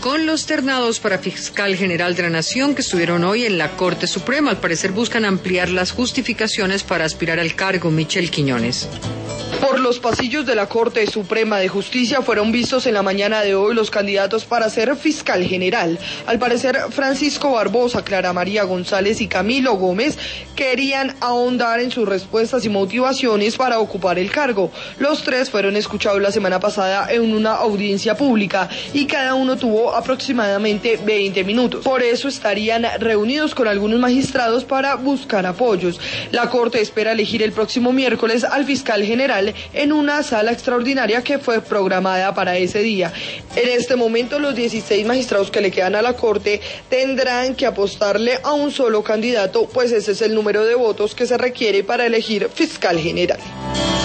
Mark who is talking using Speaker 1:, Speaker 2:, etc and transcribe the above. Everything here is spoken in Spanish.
Speaker 1: con los ternados para fiscal general de la Nación que estuvieron hoy en la Corte Suprema. Al parecer buscan ampliar las justificaciones para aspirar al cargo. Michelle Quiñones.
Speaker 2: Por los pasillos de la Corte Suprema de Justicia fueron vistos en la mañana de hoy los candidatos para ser fiscal general. Al parecer, Francisco Barbosa, Clara María González y Camilo Gómez querían ahondar en sus respuestas y motivaciones para ocupar el cargo. Los tres fueron escuchados la semana pasada en una audiencia pública y cada uno tuvo aproximadamente 20 minutos. Por eso estarían reunidos con algunos magistrados para buscar apoyos. La Corte espera elegir el próximo miércoles al fiscal general en una sala extraordinaria que fue programada para ese día. En este momento los 16 magistrados que le quedan a la Corte tendrán que apostarle a un solo candidato, pues ese es el número de votos que se requiere para elegir fiscal general.